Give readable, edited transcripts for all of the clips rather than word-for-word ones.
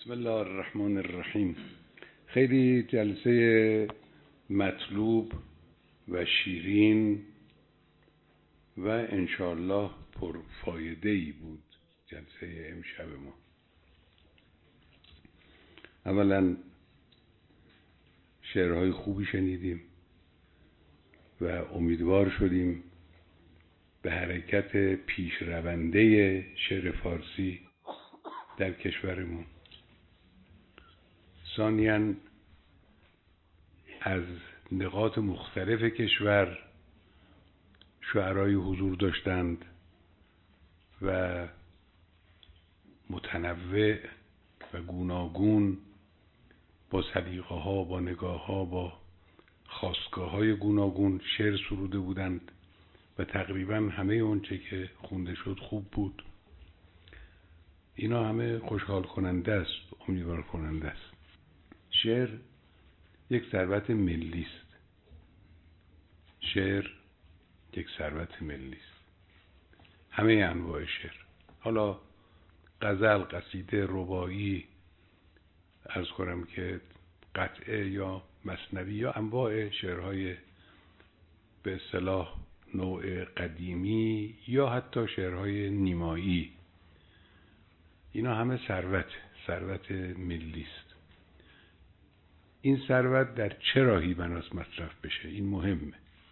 بسم الله الرحمن الرحیم. خیلی جلسه مطلوب و شیرین و انشاءالله پرفایده‌ای بود جلسه امشب ما. اولا شعرهای خوبی شنیدیم و امیدوار شدیم به حرکت پیشرونده شعر فارسی در کشورمون. ثانیاً از نقاط مختلف کشور شعرای حضور داشتند و متنوع و گوناگون با سلیقه ها، با نگاه ها، با خاستگاه های گوناگون شعر سروده بودند و تقریبا همه اونچه که خونده شد خوب بود. اینا همه خوشحال کننده است، امیدوار کننده است. شعر یک ثروت ملی است. شعر یک ثروت ملی است. همه انواع شعر، حالا غزل، قصیده، رباعی، عرض کنم که قطعه یا مثنوی یا انواع شعرهای به اصطلاح نوع قدیمی یا حتی شعرهای نیمایی، اینا همه ثروت ملی است. این ثروت در چه راهی بناست مصرف بشه؟ این مهمه.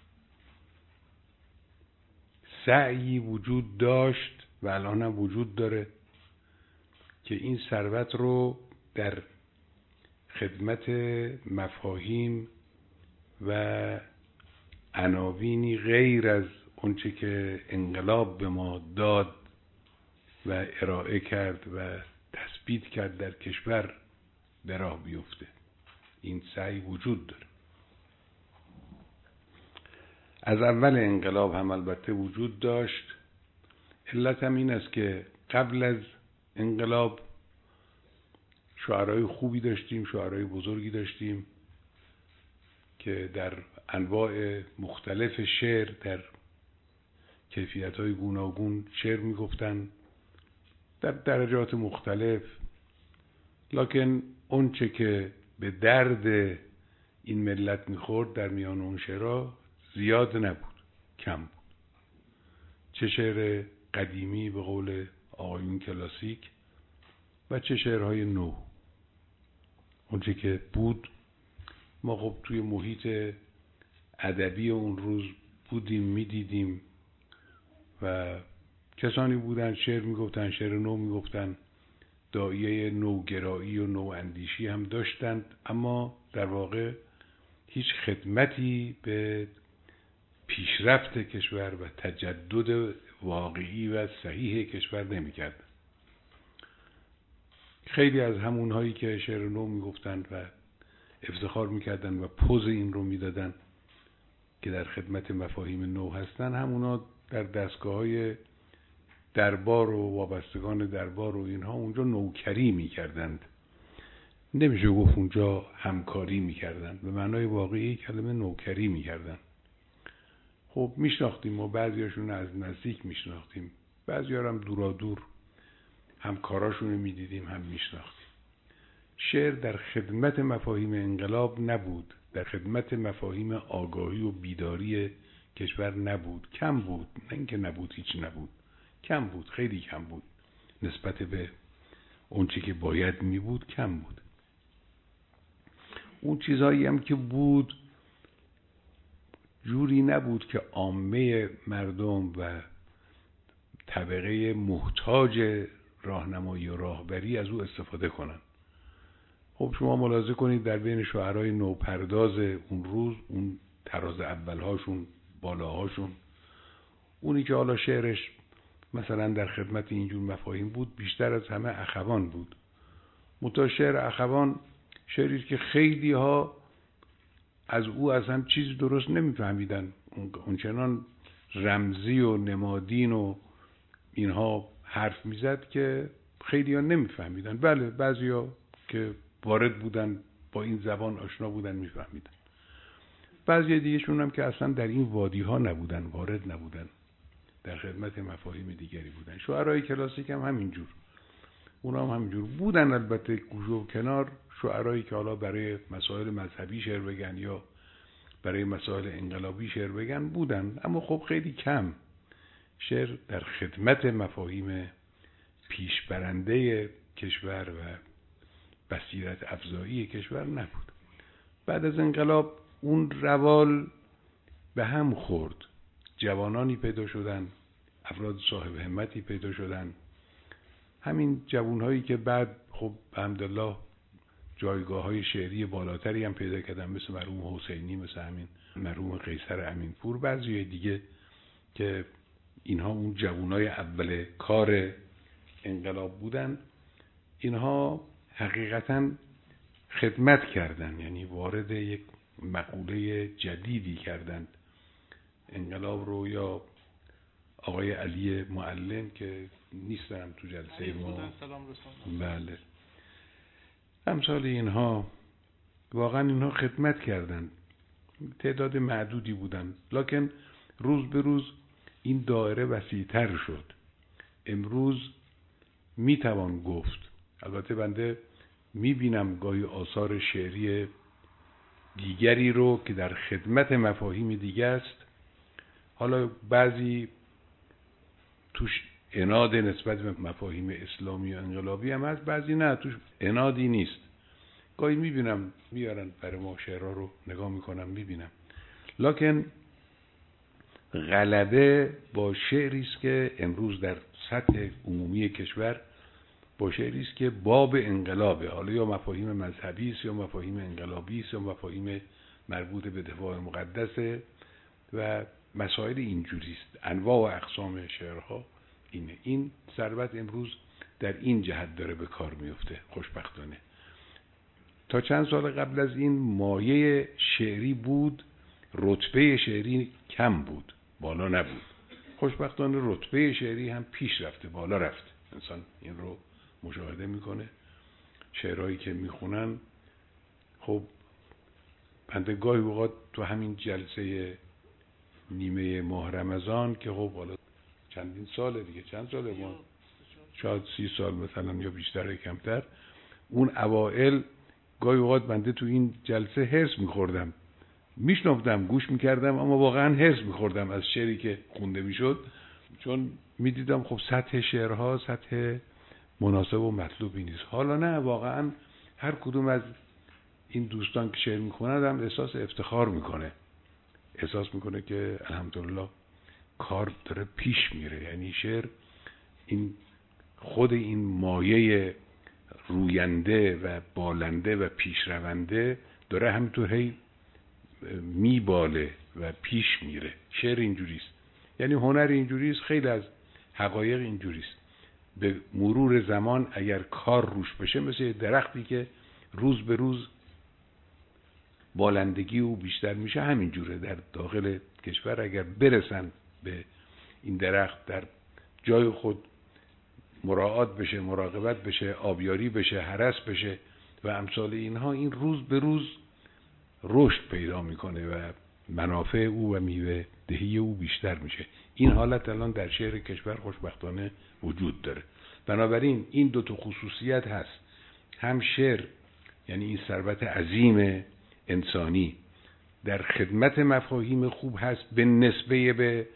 سعی وجود داشت و الان هم وجود داره که این ثروت رو در خدمت مفاهیم و عناوینی غیر از اونچه که انقلاب به ما داد و ارائه کرد و تثبیت کرد در کشور به راه بیفته. این سعی وجود داره. از اول انقلاب هم البته وجود داشت. علت هم این است که قبل از انقلاب شعرهای خوبی داشتیم، شعرهای بزرگی داشتیم که در انواع مختلف شعر در کیفیت‌های گوناگون شعر می‌گفتن در درجات مختلف، لکن اون چه که به درد این ملت میخورد در میان اون شعرها زیاد نبود، کم بود. چه شعر قدیمی به قول آقایون کلاسیک و چه شعرهای نو. اون چه که بود ما خب توی محیط ادبی اون روز بودیم، میدیدیم و کسانی بودن شعر میگفتن، شعر نو میگفتن، داعیه نوگرایی و نواندیشی هم داشتند، اما در واقع هیچ خدمتی به پیشرفت کشور و تجدد واقعی و صحیح کشور نمی‌کرد. خیلی از همونهایی که شعر نو میگفتند و افتخار میکردند و پوز این رو میدادند که در خدمت مفاهیم نو هستند، همونا در دستگاه‌های دربار و وابستگان دربار و اینها اونجا نوکری میکردند. نمیشه گفت اونجا همکاری میکردند، به معنای واقعی کلمه نوکری میکردند. خب میشناختیم ما بعضیاشون از نزدیک میشناختیم، بعضی‌ها هم دورا دور همکاراشون رو میدیدیم، هم میشناختیم. شعر در خدمت مفاهیم انقلاب نبود، در خدمت مفاهیم آگاهی و بیداری کشور نبود، کم بود. نه اینکه نبود، هیچ نبود، کم بود، خیلی کم بود. نسبت به اون چی که باید می بود کم بود. اون چیزهایی هم که بود جوری نبود که عامه مردم و طبقه محتاج راهنمایی و راهبری از او استفاده کنن. خب شما ملاحظه کنید در بین شاعرای نوپرداز اون روز، اون تراز اولهاشون، بالاهاشون، اونی که حالا شعرش مثلا در خدمت اینجور مفاهیم بود، بیشتر از همه اخوان بود. متا شعر اخوان شعری که خیلی ها از او اصلا چیز درست نمیفهمیدن، اونچنان رمزی و نمادین و اینها حرف میزد که خیلی ها نمیفهمیدن. بله بعضی ها که وارد بودن با این زبان آشنا بودن میفهمیدن، بعضی دیگه شون هم که اصلا در این وادی ها نبودن، وارد نبودن، در خدمت مفاهیم دیگری بودن. شعرهای کلاسیک هم همینجور. اونا هم همینجور بودن. البته گوشه و کنار شعرایی که حالا برای مسائل مذهبی شعر بگن یا برای مسائل انقلابی شعر بگن بودن، اما خب خیلی کم. شعر در خدمت مفاهیم پیشبرنده کشور و بصیرت افزایی کشور نبود. بعد از انقلاب اون روال به هم خورد. جوانانی پیدا شدن، افراد صاحب همتی پیدا شدن. همین جوانهایی که بعد خب الحمدلله جایگاه‌های شعری بالاتری هم پیدا کردن، مثل مرحوم حسینی، مثل همین مرحوم قیصر امینپور، بعضی دیگه که اینها اون جوانای اول کار انقلاب بودن. اینها حقیقتاً خدمت کردن، یعنی وارد یک مقوله جدیدی کردند انقلاب رو. یا آقای علی معلم که نیستن تو جلسه ما، بله، امثال اینها واقعا اینها خدمت کردند. تعداد معدودی بودن، لکن روز به روز این دایره وسیع‌تر شد. امروز میتوان گفت، البته بنده میبینم گاهی آثار شعری دیگری رو که در خدمت مفاهیم دیگه است، حالا بعضی توش عناد نسبت به مفاهیم اسلامی و انقلابی هم هست، بعضی نه، توش عنادی نیست. گاهی میبینم میارن برای ما شعرها رو نگاه میکنم میبینم، لکن غلبه با شعری است که امروز در سطح عمومی کشور با شعری است که باب انقلابه، حالا یا مفاهیم مذهبی است یا مفاهیم انقلابی است یا مفاهیم مربوط به دفاع مقدسه و مسائل اینجوری است. انواع و اقسام شعرها اینه. این ثروت امروز در این جهت داره به کار میفته خوشبختانه. تا چند سال قبل از این مایه شعری بود، رتبه شعری کم بود، بالا نبود. خوشبختانه رتبه شعری هم پیش رفته، بالا رفته. انسان این رو مشاهده میکنه. شعرهایی که میخونن، خب بنده گاهی اوقات تو همین جلسه نیمه ماه رمضان که خب حالا چندین ساله دیگه، چند ساله، ما شاید 30 سال مثلا یا بیشتر یا کمتر، اون اوائل گاهی اوقات بنده تو این جلسه هرس میخوردم، میشنفتم، گوش میکردم، اما واقعا هرس میخوردم از شعری که خونده میشد، چون میدیدم خب سطح شعرها سطح مناسب و مطلوبی نیست. حالا نه، واقعا هر کدوم از این دوستان که شعر میخونند هم احساس افتخار میکنه، احساس میکنه که الحمدلله کار داره پیش میره. یعنی شعر این خود این مایه روینده و بالنده و پیشرونده داره همینطور هی میباله و پیش میره. شعر اینجوریست، یعنی هنر اینجوریست، خیلی از حقایق اینجوریست. به مرور زمان اگر کار روش بشه، مثل درختی که روز به روز بالندگی او بیشتر میشه، همینجوره در داخل کشور. اگر برسن به این درخت در جای خود مراعات بشه، مراقبت بشه، آبیاری بشه، هرس بشه و امثال اینها، این روز به روز رشد پیدا میکنه و منافع او و میوه دهی او بیشتر میشه. این حالت الان در شعر کشور خوشبختانه وجود داره. بنابراین این دو تا خصوصیت هست، هم شعر یعنی این ثروت عظیم انسانی در خدمت مفاهیم خوب هست به نسبه به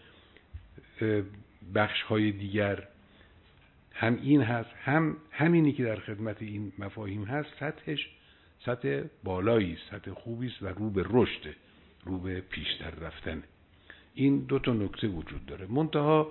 بخش های دیگر، هم این هست، هم همینی که در خدمت این مفاهیم هست سطحش سطح بالایی است، سطح خوبی است و رو به رشد، رو به پیشتر رفتن. این دو تا نکته وجود داره. منتها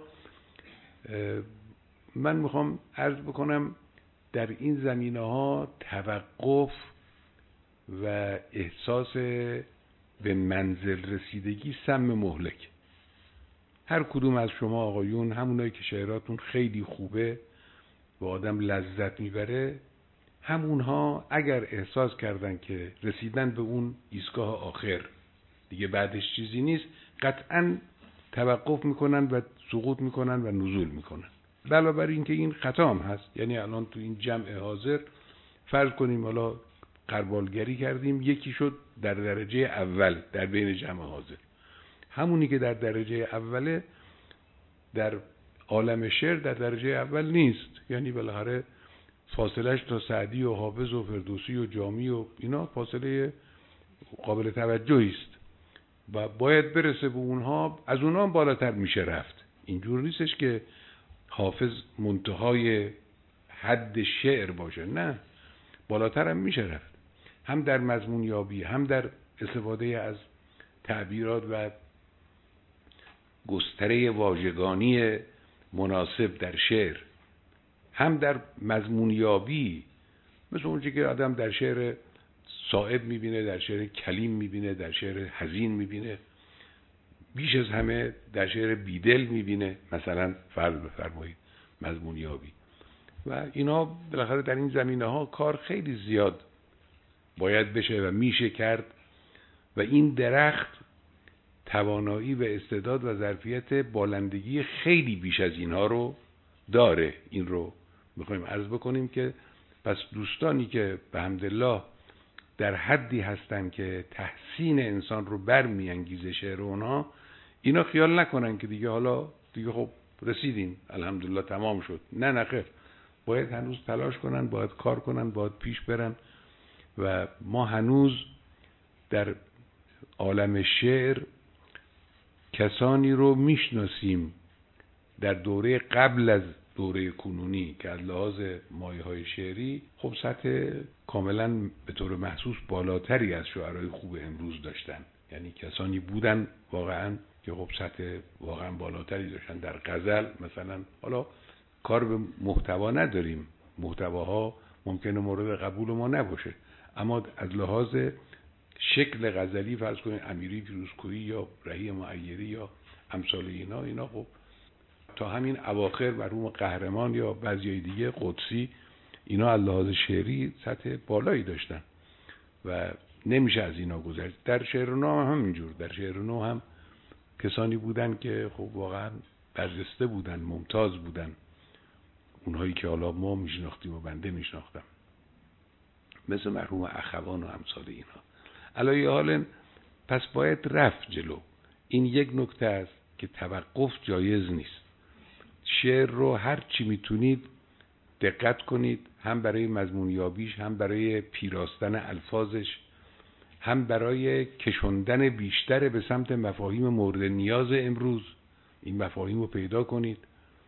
من میخوام عرض بکنم در این زمینه‌ها توقف و احساس به منزل رسیدگی سم مهلک. هر کدوم از شما آقایون، همونایی که شعراتون خیلی خوبه و آدم لذت میبره، همونها اگر احساس کردن که رسیدن به اون ایستگاه آخر دیگه بعدش چیزی نیست، قطعاً توقف میکنن و سقوط میکنن و نزول میکنن. علاوه بر این که این خطا هم هست، یعنی الان تو این جمع حاضر فرض کنیم حالا غربالگری کردیم، یکی شد در درجه اول در بین جمع حاضر، همونی که در درجه اوله در عالم شعر در درجه اول نیست. یعنی بالاخره فاصلش تا سعدی و حافظ و فردوسی و جامی و اینا فاصله قابل توجهی است و باید برسه به اونها، از اونها هم بالاتر میشه رفت. اینجور نیستش که حافظ منتهای حد شعر باشه، نه، بالاتر هم میشه رفت، هم در مضمون یابی، هم در استفاده از تعبیرات و گستره واژگانی مناسب در شعر، هم در مضمون یابی، مثل اونچه که آدم در شعر صائب میبینه، در شعر کلیم میبینه، در شعر حزین میبینه، بیش از همه در شعر بیدل میبینه، مثلا فرض بفرمایید مضمون یابی. و اینا بالاخره در این زمینه ها کار خیلی زیاد باید بشه و میشه کرد و این درخت توانایی و استعداد و ظرفیت بالندگی خیلی بیش از اینها رو داره. این رو میخوایم عرض بکنیم که پس دوستانی که به حمدالله در حدی هستن که تحسین انسان رو برمیانگیزه شعر اونها، اینا خیال نکنن که دیگه حالا دیگه خب رسیدین الحمدلله تمام شد. نه نخیر، باید هنوز تلاش کنن، باید کار کنن، باید پیش برن و ما هنوز در عالم شعر کسانی رو میشناسیم در دوره قبل از دوره کنونی که از لحاظ مایه‌های شعری خب سطح کاملا به طور محسوس بالاتری از شعرهای خوب امروز داشتن. یعنی کسانی بودن واقعا که خب سطح واقعا بالاتری داشتن. در غزل مثلا، حالا کار به محتوا نداریم، محتواها ممکنه مورد قبول ما نباشه، اما از لحاظ شکل غزلی فرض کنید امیری فیروزکویی یا رهی معیری یا امثال اینا خب تا همین اواخر مرحوم قهرمان یا بعضی دیگه قدسی، اینا از لحاظ شعری سطح بالایی داشتن و نمیشه از اینا گذشت. در شعر نو هم همینجور، در شعر نو هم کسانی بودن که خب واقعا برجسته بودن، ممتاز بودن، اونهایی که حالا ما میشناختیم و بنده میشناختم، مثل مرحوم اخوان و امثال اینا. علایه حال پس باید رفت جلو. این یک نکته است که توقف جایز نیست. شعر رو هر چی میتونید دقت کنید، هم برای مضمون یابیش، هم برای پیراستن الفاظش، هم برای کشوندن بیشتر به سمت مفاهیم مورد نیاز امروز. این مفاهیم رو پیدا کنید.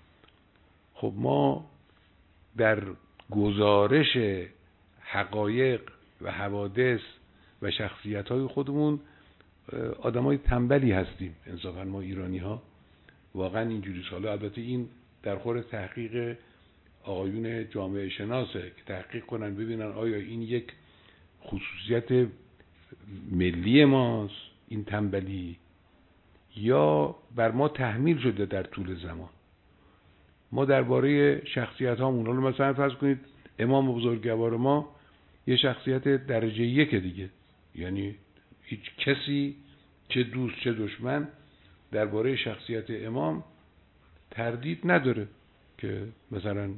خب ما در گزارش حقایق و حوادث و شخصیت‌های خودمون آدمای تنبلی هستیم انصافا. ما ایرانی ها واقعا اینجوری ساله. البته این در خور تحقیق آقایون جامعه شناسه که تحقیق کنن ببینن آیا این یک خصوصیت ملی ماست این تنبلی، یا بر ما تحمیل شده در طول زمان. ما درباره شخصیت هامون، حالا مثلا فرض کنید امام بزرگوار ما یه شخصیت درجه یک دیگه، یعنی هیچ کسی چه دوست چه دشمن درباره شخصیت امام تردید نداره که مثلا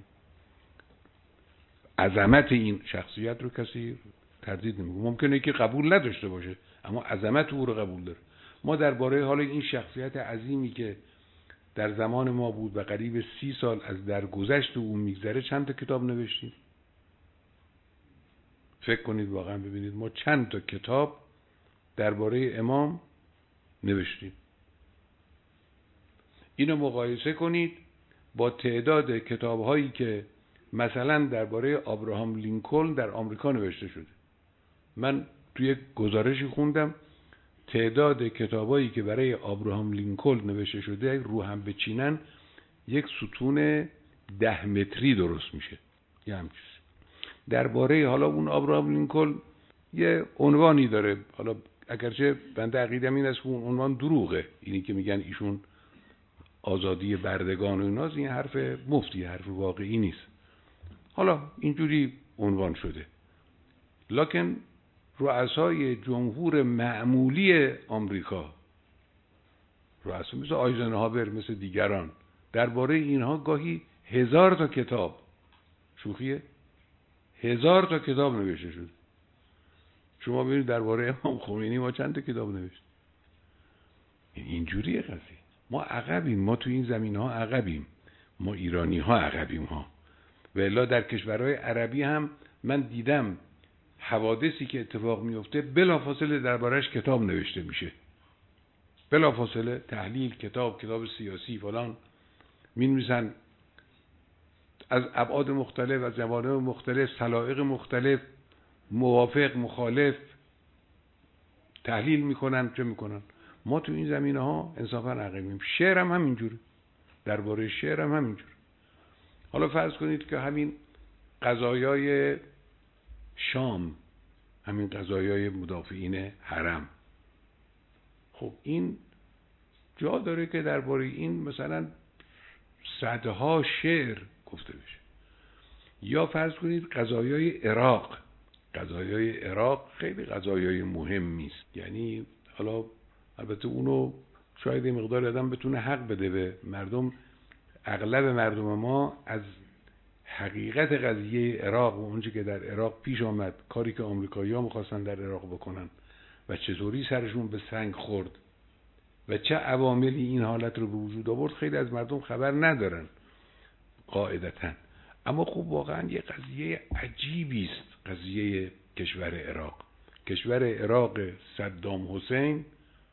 عظمت این شخصیت رو کسی تردید نمیکنه. ممکنه که قبول نداشته باشه اما عظمت او رو قبول داره. ما درباره حال این شخصیت عظیمی که در زمان ما بود و قریب 30 سال از درگذشت او میگذره چند تا کتاب نوشتیم. فکر کنید واقعا ببینید ما چند تا کتاب درباره امام نوشتیم. اینو مقایسه کنید با تعداد کتاب‌هایی که مثلا درباره ابراهام لینکلن در آمریکا نوشته شده. من توی گزارشی خوندم تعداد کتابایی که برای ابراهام لینکلن نوشته شده رو هم بچینن یک ستون 10 متری درست میشه. یه همچیز درباره حالا اون ابراهام لینکلن یه عنوانی داره، حالا اگرچه بنده عقیدم این است که اون عنوان دروغه، اینی که میگن ایشون آزادی بردگان و ایناست، این حرف مفتی، حرف واقعی نیست. حالا اینجوری عنوان شده، لکن رؤسای جمهور معمولی آمریکا، رؤسا مثل آیزنهاور، مثل دیگران، درباره اینها گاهی 1000 تا کتاب، شوخیه، 1000 تا کتاب نوشته شده. شما ببینید درباره امام خمینی ما چند تا کتاب نوشته. اینجوریه قضیه. ما عقبیم، ما تو این زمین ها عقبیم، ما ایرانی ها عقبیم ها. و الا در کشورهای عربی هم من دیدم حوادثی که اتفاق میفته بلافاصله دربارش کتاب نوشته میشه، بلافاصله تحلیل، کتاب سیاسی فلان مینویسن، از ابعاد مختلف، از جوانب مختلف، سلایق مختلف، موافق مخالف تحلیل میکنن، چه میکنن. ما تو این زمینه ها انصافا عقبیم. شعر هم همینجوره، درباره شعر هم همینجوره. حالا فرض کنید که همین قضایای شام، همین قضایای مدافعین حرم، خب این جا داره که درباره این مثلا صدها شعر گفته بشه. یا فرض کنید قضایای عراق، قضایای عراق خیلی قضایای مهمی است. یعنی حالا البته اونو شاید یه مقدار آدم بتونه حق بده به مردم، اغلب مردم ما از حقیقت قضیه عراق و اونچه که در عراق پیش آمد، کاری که آمریکایی‌ها می‌خواستن در عراق بکنن و چطوری سرشون به سنگ خورد و چه عواملی این حالت رو به وجود آورد، خیلی از مردم خبر ندارن قاعدتاً. اما خب واقعا یه قضیه عجیبی است قضیه کشور عراق. کشور عراق صدام حسین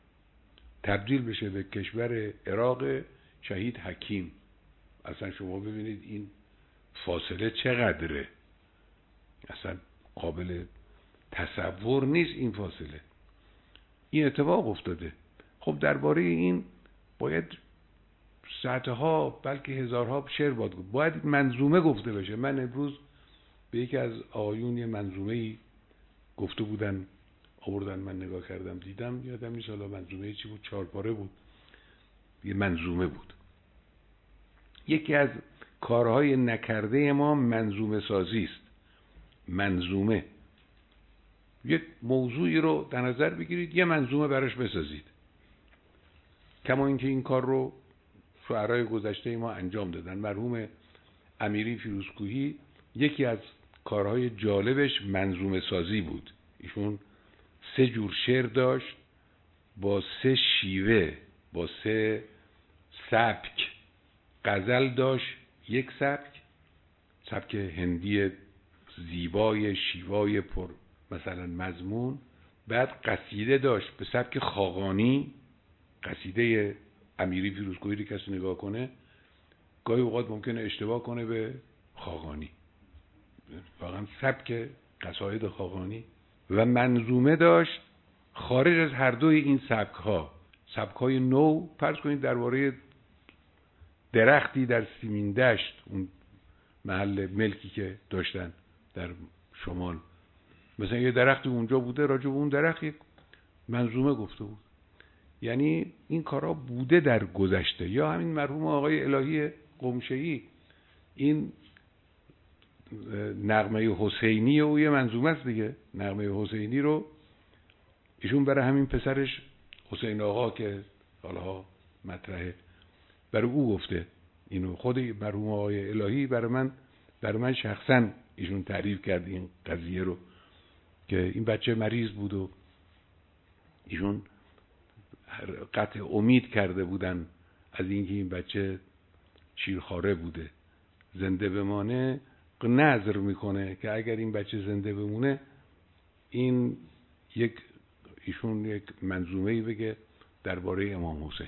تبدیل بشه به کشور عراق شهید حکیم. اصلا شما ببینید این فاصله چقدره، اصلا قابل تصور نیست این فاصله. این اتفاق افتاده. خب درباره این باید صدها بلکه هزارها شعر باید منظومه گفته بشه. من امروز به یکی از آقایون یه منظومه‌ای گفته بودن، آوردن، من نگاه کردم دیدم، یادم نیست حالا منظومه چی بود، 4 پاره بود، یه منظومه بود. یکی از کارهای نکرده ما منظومه سازی است. منظومه، یک موضوعی رو در نظر بگیرید، یه منظومه براش بسازید. کما اینکه این کار رو شعرای گذشته ما انجام دادن. مرحوم امیری فیروزکوهی یکی از کارهای جالبش منظومه سازی بود. ایشون 3 جور شعر داشت با 3 شیوه، با 3 سبک. غزل داشت، یک سبک هندی زیبای شیوای پر مثلا مضمون. بعد قصیده داشت به سبک خاقانی. قصیده امیری فیروزکوهی رو کسی نگاه کنه گاهی اوقات ممکنه اشتباه کنه به خاقانی، واقعا سبک قصاید خاقانی. و منظومه داشت خارج از هر دوی این سبک‌های نو. فرض کنید درباره درختی در سیمین دشت، اون محل ملکی که داشتن در شمال، مثلا یه درختی اونجا بوده، راجع به اون درخت یک منظومه گفته بود. یعنی این کارا بوده در گذشته. یا همین مرحوم آقای الهی قمشه‌ای، این نغمه حسینی او یه منظومه است دیگه. نغمه حسینی رو ایشون برای همین پسرش حسین آقا که حالا مطرحه، برای او گفته. اینو خود مرحوم آقای الهی برای من شخصا ایشون تعریف کرد این قضیه رو، که این بچه مریض بود و ایشون قطع امید کرده بودن از اینکه این بچه شیرخواره بوده، زنده بمانه. نظر میکنه که اگر این بچه زنده بمونه، این ایشون یک منظومه‌ای بگه درباره امام حسین.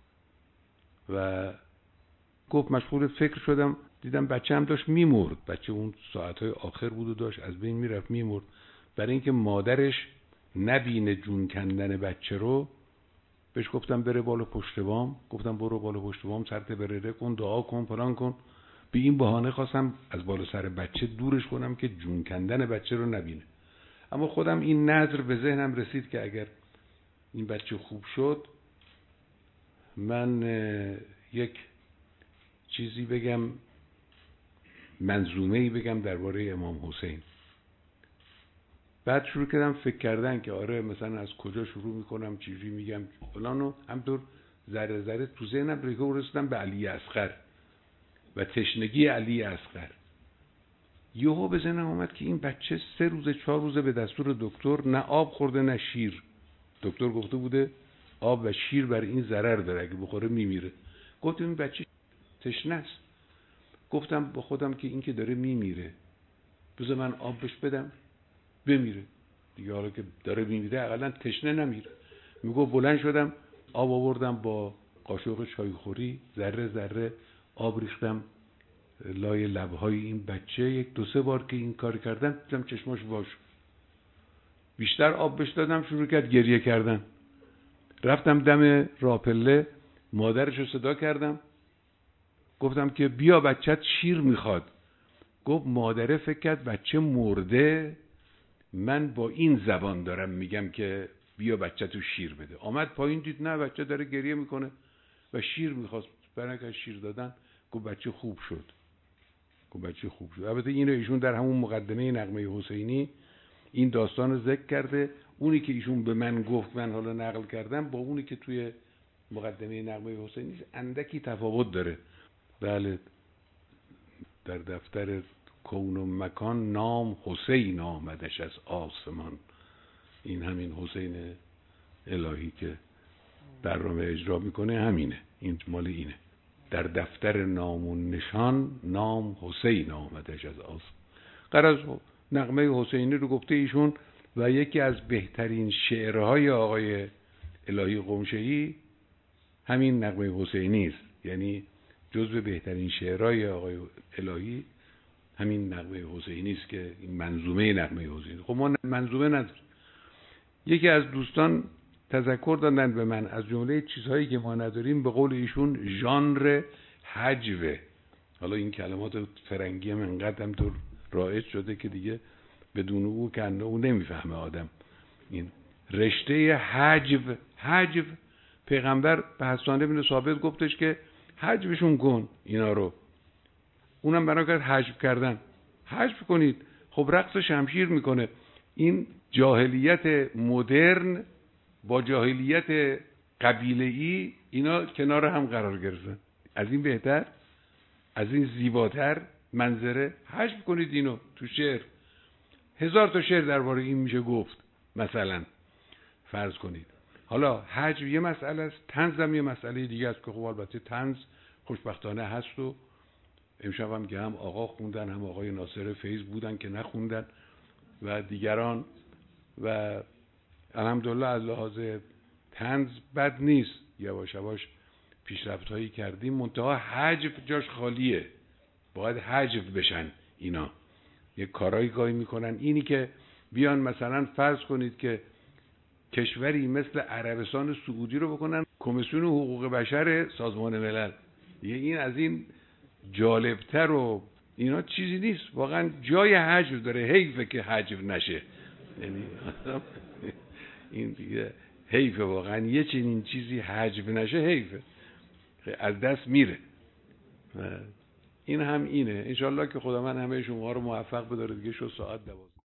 و گفت مشغول فکر شدم، دیدم بچه هم داشت میمرد. بچه اون ساعتهای آخر بود و داشت از بین میرفت، میمرد. برای اینکه مادرش نبینه جون کندن بچه رو، بهش گفتم بره بالا پشت بام. گفتم برو بالا پشت بام، سرت برره کن، دعا کن، فلان کن. به این بهانه خواستم از بالا سر بچه دورش کنم که جون کندن بچه رو نبینه. اما خودم این نظر به ذهنم رسید که اگر این بچه خوب شد، من یک چیزی بگم، منظومه‌ای بگم درباره امام حسین. بعد شروع کردم فکر کردن که آره مثلا از کجا شروع میکنم، چیزی میگم فلانو. همطور ذره ذره تو ذهنم رسیدم به علی اصغر و تشنگی علی اصغر. یهو به ذهنم اومد که این بچه 3 روز 4 روز به دستور دکتر نه آب خورده نه شیر. دکتر گفته بوده آب و شیر بر این ضرر داره، اگه بخوره میمیره. گفتم این بچه تشنه است. گفتم با خودم که این که داره میمیره، بذار من آب بهش بدم بمیره دیگه، حالا که داره میمیره اقلا تشنه نمیره. میگو بلند شدم آب آوردم با قاشق چایخوری، ذره ذره آب ریختم لای لبهای این بچه. یک دو سه بار که این کار کردم دیدم چشماش واش. بیشتر آب بهش دادم، شروع کرد گریه کردن. رفتم دم راپله، مادرشو صدا کردم، گفتم که بیا بچت شیر میخواد. گفت مادره فکر کرد بچه مرده، من با این زبان دارم میگم که بیا بچه‌تو شیر بده. آمد پایین دید نه بچه داره گریه میکنه و شیر میخواست، برنگشت شیر دادن. گفت بچه خوب شد. گفت بچه خوب شد. البته اینو ایشون در همون مقدمه نغمه حسینی این داستان رو ذکر کرده. اونی که ایشون به من گفت من حالا نقل کردم با اونی که توی مقدمه نغمه حسینی اندکی تفاوت داره. بله، در دفتر کون و مکان نام حسین آمدش از آسمان. این همین حسین الهی که برنامه اجرا میکنه همینه، این مال اینه. در دفتر نام و نشان نام حسین آمدش از آسمان. غرض نغمه حسینی رو گفته ایشون و یکی از بهترین شعرهای آقای الهی قمشه‌ای همین نغمه حسینی است. یعنی جزو بهترین شعرهای آقای الهی همین نغمه حسینی است که این منظومه نغمه حسینی. خب ما منظومه نداریم. یکی از دوستان تذکر دادن به من از جمله چیزهایی که ما نداریم به قول ایشون ژانر هجوه. حالا این کلمات فرنگی هم انقدر هم تو رایج شده که دیگه بدون او کنه او نمیفهمه آدم. این رشته هجو پیغمبر به حسان بن ثابت گفتش که حجبشون کن اینا رو. اونم بنا کرد حجب کردن. حجب کنید. خب رقص شمشیر میکنه. این جاهلیت مدرن با جاهلیت قبیله‌ای اینا کنار هم قرار گرفتن. از این بهتر، از این زیباتر منظره حجب کنید اینو تو شعر. 1000 تا شعر درباره این میشه گفت. مثلا فرض کنید حالا حجب یه مسئله است، طنز هم یه مسئله دیگه است که خب البته طنز خوشبختانه هست و امشب هم که هم آقا خوندن هم آقای ناصر فیض بودن که نخوندن و دیگران و الحمدلله از لحاظ طنز بد نیست، یواش یواش پیشرفت هایی کردیم. منتها حجب جاش خالیه، باید حجب بشن اینا. یک کارایی گاهی میکنن اینی که بیان مثلا فرض کنید که کشوری مثل عربستان سعودی رو بکنن کمیسیون حقوق بشر سازمان ملل. دیگه این از این جالبتر و اینا چیزی نیست. واقعا جای حجب داره، حیفه که حجب نشه. یعنی این دیگه حیفه، واقعا یه چنین چیزی حجب نشه حیفه، از دست میره. این هم اینه. انشالله که خدا من همه شما رو موفق بداره. دیگه شو ساعت 12.